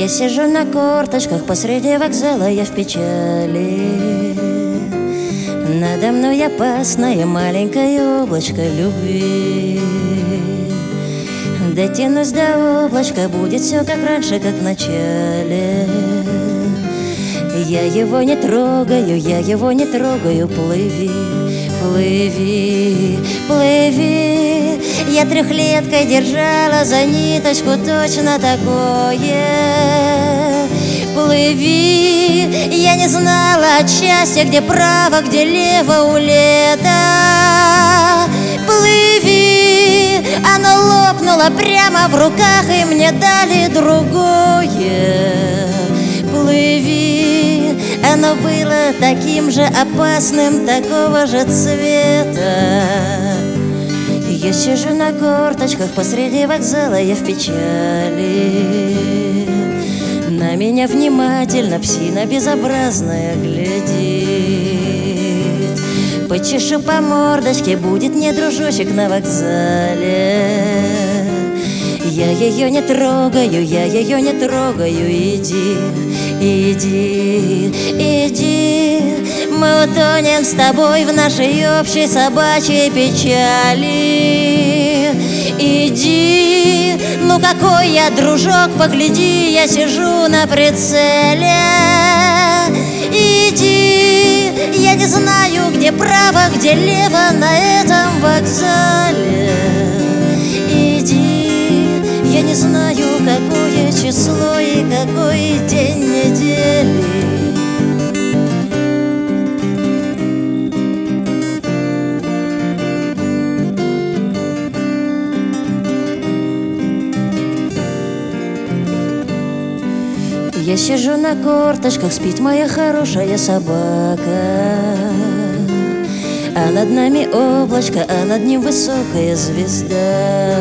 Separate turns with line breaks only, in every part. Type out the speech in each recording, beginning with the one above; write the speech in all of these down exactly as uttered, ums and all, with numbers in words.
Я сижу на корточках посреди вокзала, я в печали. Надо мной опасное маленькое облачко любви. Дотянусь до облачка, будет все как раньше, как в начале. Я его не трогаю, я его не трогаю. Плыви, плыви, плыви. Я трехлеткой держала за ниточку точно такое. Плыви, я не знала от счастья, где право, где лево у лета. Плыви, оно лопнуло прямо в руках, и мне дали другое. Плыви, оно было таким же опасным, такого же цвета. Я сижу на корточках посреди вокзала, я в печали. На меня внимательно псина безобразная глядит. Почешу по мордочке, будет мне дружочек на вокзале. Я ее не трогаю, я ее не трогаю. Иди, иди, иди. Мы утонем с тобой в нашей общей собачьей печали. Иди, ну какой я дружок, погляди, я сижу на прицеле. Иди, я не знаю, где право, где лево на этом вокзале. Иди, я не знаю, какое число и какой день недели. Я сижу на корточках, спит моя хорошая собака. А над нами облачко, а над ним высокая звезда.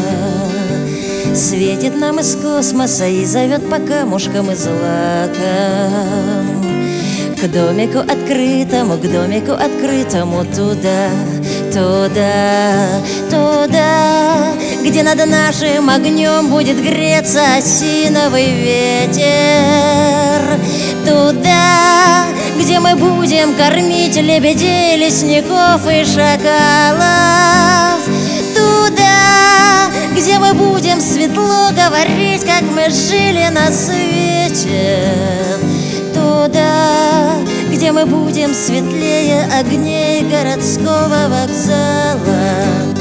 Светит нам из космоса и зовет по камушкам и злакам. К домику открытому, к домику открытому, туда, туда, туда, где над нашим огнем будет греться осиновый ветер. Туда, где мы будем кормить лебедей, лесников и шакалов. Туда, где мы будем светло говорить, как мы жили на свете. Туда, где мы будем светлее огней городского вокзала.